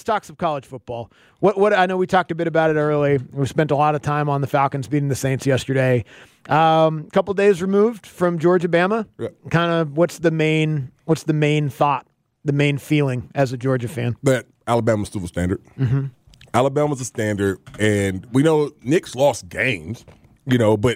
let's talk some college football. What I know we talked a bit about it early. We spent a lot of time on the Falcons beating the Saints yesterday. Couple days removed from Georgia-Bama. Yeah. Kind of what's the main thought, the main feeling as a Georgia fan? That Alabama's still a standard. Mm-hmm. Alabama's a standard, and we know Nick's lost games, but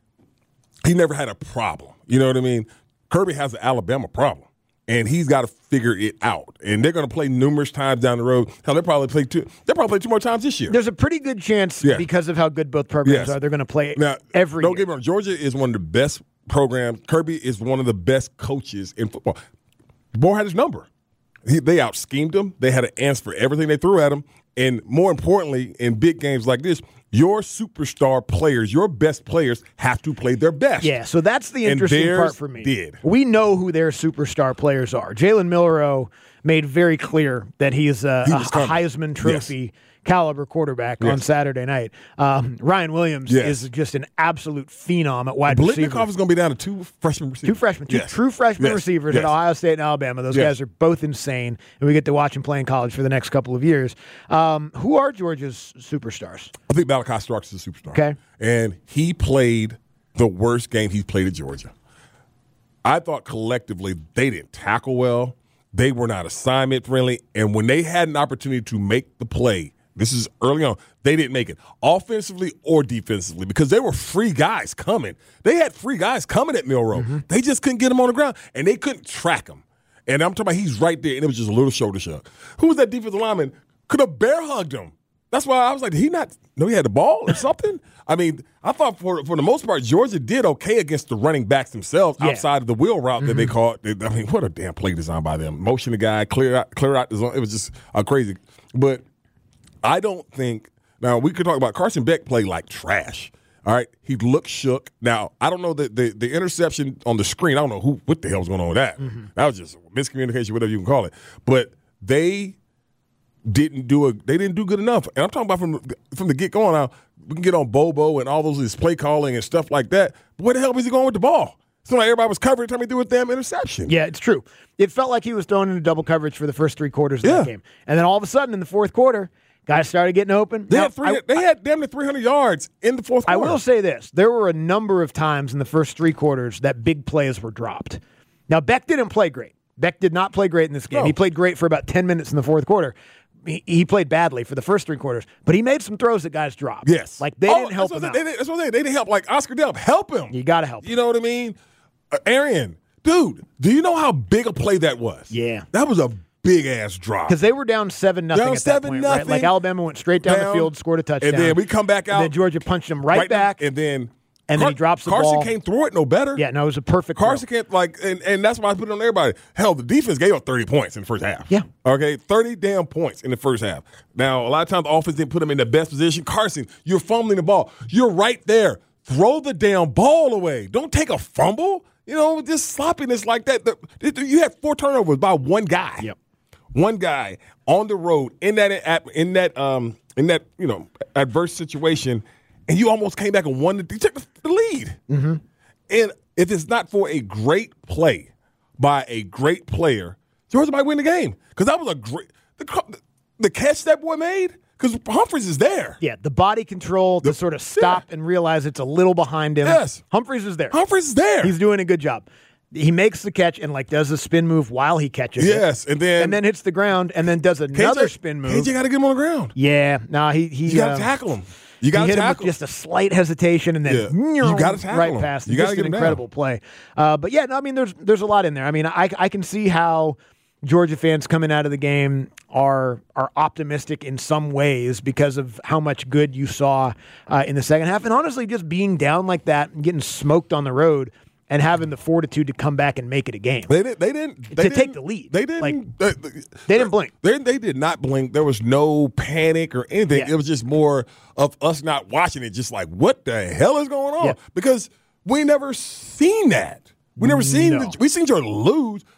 he never had a problem. You know what I mean? Kirby has an Alabama problem, and he's got to figure it out. And they're going to play numerous times down the road. Hell, they'll probably play two more times this year. There's a pretty good chance because of how good both programs are, they're going to play every Don't year. get me wrong. Georgia is one of the best programs. Kirby is one of the best coaches in football. Bohr had his number. They out-schemed him. They had an answer for everything they threw at him. And more importantly, in big games like this, your superstar players, your best players, have to play their best. Yeah, so that's the interesting part for me. We know who their superstar players are. Jalen Milroe made very clear that he's a Heisman Trophy caliber quarterback on Saturday night. Ryan Williams is just an absolute phenom at wide receiver. Biletnikoff is going to be down to two freshman receivers. Two true freshman receivers at Ohio State and Alabama. Those guys are both insane, and we get to watch them play in college for the next couple of years. Who are Georgia's superstars? I think Malachi Starks is a superstar. Okay. And he played the worst game he's played at Georgia. I thought collectively they didn't tackle well. They were not assignment friendly. And when they had an opportunity to make the play, this is early on, they didn't make it offensively or defensively because they were free guys coming. They had free guys coming at Milroe. Mm-hmm. They just couldn't get him on the ground, and they couldn't track him. And I'm talking about he's right there, and it was just a little shoulder shrug. Who was that defensive lineman? Could have bear hugged him. That's why I was like, did he not know he had the ball or something? I mean, I thought for the most part, Georgia did okay against the running backs themselves outside of the wheel route that they called. I mean, what a damn play design by them. Motion the guy, clear out the zone. It was just crazy. But I don't think – now, we could talk about Carson Beck played like trash. All right? He looked shook. Now, I don't know the interception on the screen. I don't know what the hell was going on with that. Mm-hmm. That was just miscommunication, whatever you can call it. But they didn't do good enough. And I'm talking about from the get-go now. We can get on Bobo and all those play calling and stuff like that. But where the hell was he going with the ball? It's like everybody was covering time he threw a damn interception. Yeah, it's true. It felt like he was thrown into double coverage for the first three quarters of that game. And then all of a sudden in the fourth quarter – guys started getting open. They had damn near 300 yards in the fourth quarter. I will say this. There were a number of times in the first three quarters that big plays were dropped. Now, Beck didn't play great. Beck did not play great in this game. No. He played great for about 10 minutes in the fourth quarter. He played badly for the first three quarters, but he made some throws that guys dropped. Yes. Like, they didn't help him out. That's what I'm saying. They didn't help. Like, Oscar Delp, help him. You got to help him. You know what I mean? Arian, dude, do you know how big a play that was? Yeah. That was a big-ass drop. Because they were down 7-0 at that point, right? Like, Alabama went straight down the field, scored a touchdown. And then we come back out. And then Georgia punched them right back. And then he drops the ball. Carson can't throw it no better. Yeah, no, it was a perfect Carson can't, and that's why I put it on everybody. Hell, the defense gave up 30 points in the first half. Yeah. Okay, 30 damn points in the first half. Now, a lot of times the offense didn't put them in the best position. Carson, you're fumbling the ball. You're right there. Throw the damn ball away. Don't take a fumble. Just sloppiness like that. You had 4 turnovers by one guy. Yep. One guy on the road in that adverse situation, and you almost came back and won. You took the lead. Mm-hmm. And if it's not for a great play by a great player, Georgia might win the game because that was a great the catch that boy made. Because Humphreys is there. Yeah, the body control to sort of stop and realize it's a little behind him. Yes, Humphreys is there. He's doing a good job. He makes the catch and does a spin move while he catches it. Yes, and then hits the ground and then does another spin move. KJ got to get him on the ground. Yeah, you got to tackle him. You got to tackle him with just a slight hesitation and then you got to tackle right him. past. You got to get an incredible play. But there's a lot in there. I mean, I can see how Georgia fans coming out of the game are optimistic in some ways because of how much good you saw in the second half, and honestly, just being down like that and getting smoked on the road. And having the fortitude to come back and make it a game. They didn't take the lead. They didn't. They didn't blink. They did not blink. There was no panic or anything. Yeah. It was just more of us not watching it. Just like, what the hell is going on? Yeah. Because we never seen that. We never seen. We seen Georgia lose,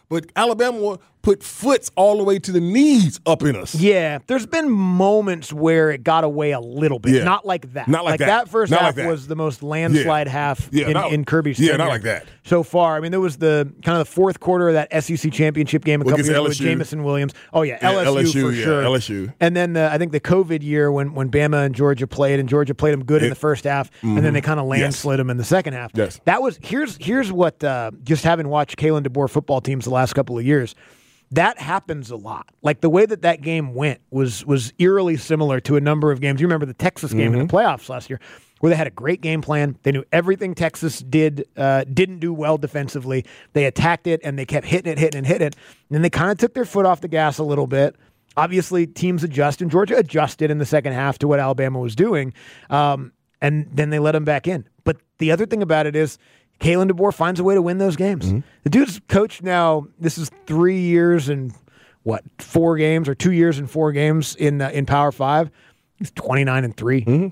but Alabama put foots all the way to the knees up in us. Yeah, there's been moments where it got away a little bit. Yeah. Not like that. Not like that. That first Not half like that. was the most landslide half in Kirby's Yeah, tenure not like that. so far. I mean, there was the kind of the fourth quarter of that SEC championship game a couple years ago with Jamison Williams. Oh, yeah, LSU for sure. LSU. And then I think the COVID year when Bama and Georgia played, and Georgia played them good in the first half, and then they kind of landslid them in the second half. Yes. That was here's what just having watched Kalen DeBoer football teams the last couple of years. That happens a lot. Like the way that game went was eerily similar to a number of games. You remember the Texas game in the playoffs last year, where they had a great game plan. They knew everything Texas didn't do well defensively. They attacked it and they kept hitting it. And then they kind of took their foot off the gas a little bit. Obviously, teams adjust, and Georgia adjusted in the second half to what Alabama was doing, and then they let them back in. But the other thing about it is, Kalen DeBoer finds a way to win those games. The dude's coached now, this is 3 years and 4 games, or 2 years and 4 games in Power 5. He's 29-3.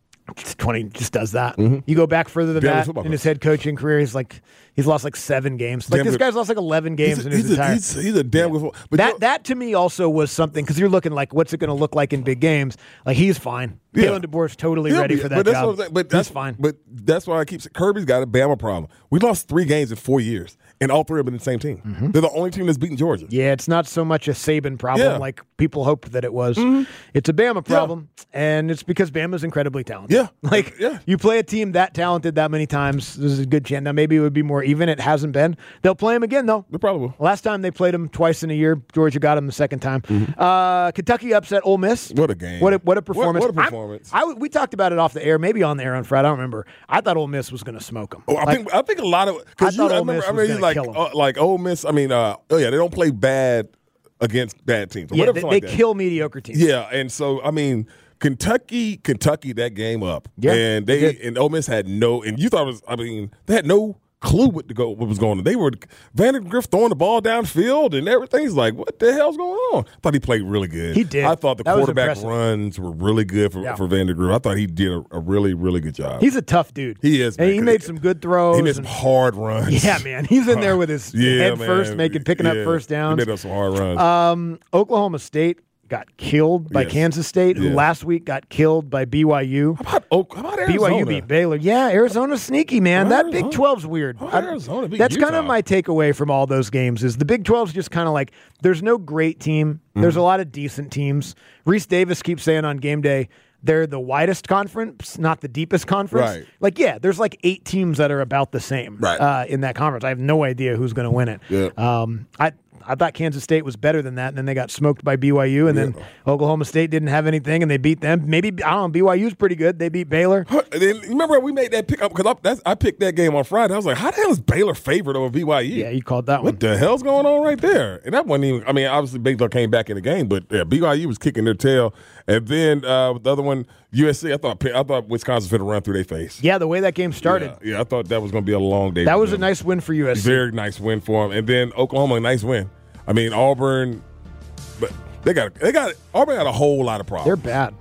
20 just does that. You go back further than that in his head coaching career, he's lost like 7 games. Like this guy's lost like 11 games in his entire. He's a damn good. But that to me also was something, because you're looking like, what's it going to look like in big games? Like, he's fine. Yeah. Kalen DeBoer's totally ready for that job. But that's fine. But that's why I keep saying Kirby's got a Bama problem. We lost 3 games in 4 years, and all 3 have been the same team. They're the only team that's beaten Georgia. Yeah, it's not so much a Saban problem like people hoped that it was. It's a Bama problem, and it's because Bama's incredibly talented. Yeah. You play a team that talented that many times, there's a good chance. Now, maybe it would be more even. It hasn't been. They'll play them again, though. They probably will. Last time they played them twice in a year. Georgia got them the second time. Kentucky upset Ole Miss. What a game. What a performance. What a performance. We talked about it off the air, maybe on the air on Friday. I don't remember. I thought Ole Miss was going to smoke them. Oh, I think a lot of, because I remember like Ole Miss. I mean, they don't play bad against bad teams. Yeah, they kill mediocre teams. Yeah, and so I mean, Kentucky that game up, and and Ole Miss had no, and you thought it was, I mean, they had no clue what was going on. They were Vandergrift throwing the ball downfield and everything's like, what the hell's going on? I thought he played really good. He did. I thought the quarterback runs were really good for Vandergrift. I thought he did a really, really good job. He's a tough dude. He is. And he made some good throws. He made some hard runs. Yeah, man. He's in there with his head first, picking up first downs. He made up some hard runs. Oklahoma State got killed by Kansas State, who last week got killed by BYU. How about Arizona? BYU beat Baylor. Yeah, Arizona's sneaky, man. That Big 12's weird. Arizona beat That's Utah. kind of my takeaway from all those games is the Big 12's just kind of like, there's no great team. There's a lot of decent teams. Reese Davis keeps saying on game day, they're the widest conference, not the deepest conference. Right. Like, yeah, there's like 8 teams that are about the same in that conference. I have no idea who's going to win it. Yeah. I thought Kansas State was better than that, and then they got smoked by BYU, and then Oklahoma State didn't have anything, and they beat them. Maybe, I don't know, BYU's pretty good. They beat Baylor. Then, remember we made that pick up, because I picked that game on Friday. I was like, how the hell is Baylor favored over BYU? Yeah, you called that one. What the hell's going on right there? And that wasn't even, I mean, obviously Baylor came back in the game, but BYU was kicking their tail. And then the other one, USC, I thought Wisconsin was going to run through their face. Yeah, the way that game started. Yeah, I thought that was going to be a long day. That was a nice win for USC. Very nice win for them. And then Oklahoma, a nice win. I mean, Auburn, but Auburn got a whole lot of problems. They're bad.